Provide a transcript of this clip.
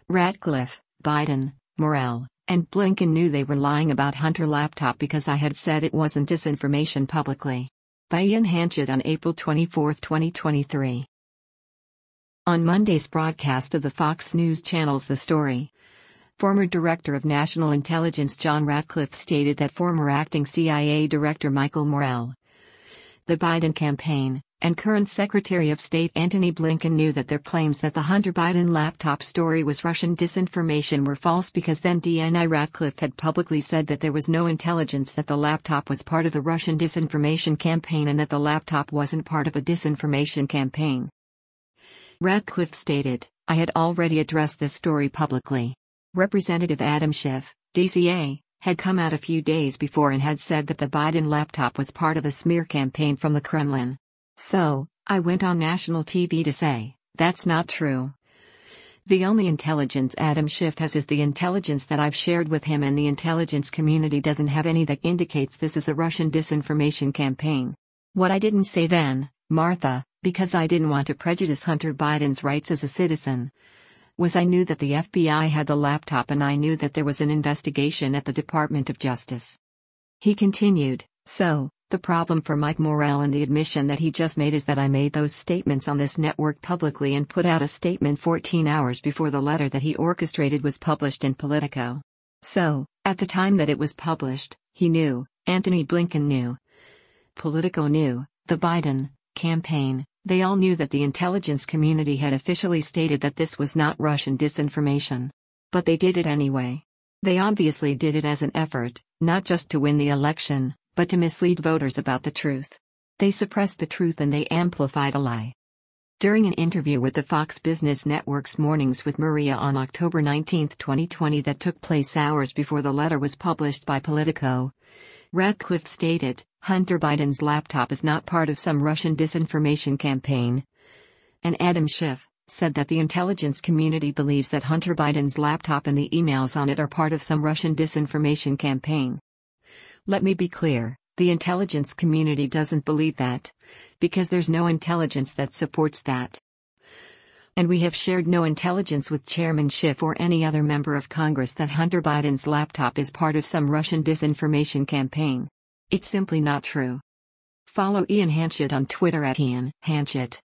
Ratcliffe, Biden, Morell, and Blinken knew they were lying about Hunter laptop because I had said it wasn't disinformation publicly. By Ian Hanchett on April 24, 2023. On Monday's broadcast of the Fox News Channel's The Story, former Director of National Intelligence John Ratcliffe stated that former acting CIA Director Michael Morell, the Biden campaign, and current Secretary of State Antony Blinken knew that their claims that the Hunter Biden laptop story was Russian disinformation were false because then DNI Ratcliffe had publicly said that there was no intelligence that the laptop was part of the Russian disinformation campaign and that the laptop wasn't part of a disinformation campaign. Ratcliffe stated, "I had already addressed this story publicly. Representative Adam Schiff, DCA, had come out a few days before and had said that the Biden laptop was part of a smear campaign from the Kremlin. So, I went on national TV to say, that's not true. The only intelligence Adam Schiff has is the intelligence that I've shared with him, and the intelligence community doesn't have any that indicates this is a Russian disinformation campaign. What I didn't say then, Martha, because I didn't want to prejudice Hunter Biden's rights as a citizen, was I knew that the FBI had the laptop and I knew that there was an investigation at the Department of Justice." He continued, "So, the problem for Mike Morell and the admission that he just made is that I made those statements on this network publicly and put out a statement 14 hours before the letter that he orchestrated was published in Politico. So, at the time that it was published, he knew, Antony Blinken knew, Politico knew, the Biden campaign, they all knew that the intelligence community had officially stated that this was not Russian disinformation. But they did it anyway. They obviously did it as an effort, not just to win the election, but to mislead voters about the truth. They suppressed the truth and they amplified a lie." During an interview with the Fox Business Network's Mornings with Maria on October 19, 2020 that took place hours before the letter was published by Politico, Ratcliffe stated, "Hunter Biden's laptop is not part of some Russian disinformation campaign." And Adam Schiff said that the intelligence community believes that Hunter Biden's laptop and the emails on it are part of some Russian disinformation campaign. Let me be clear, the intelligence community doesn't believe that, because there's no intelligence that supports that. And we have shared no intelligence with Chairman Schiff or any other member of Congress that Hunter Biden's laptop is part of some Russian disinformation campaign. It's simply not true. Follow Ian Hanchett on Twitter at Ian Hanchett.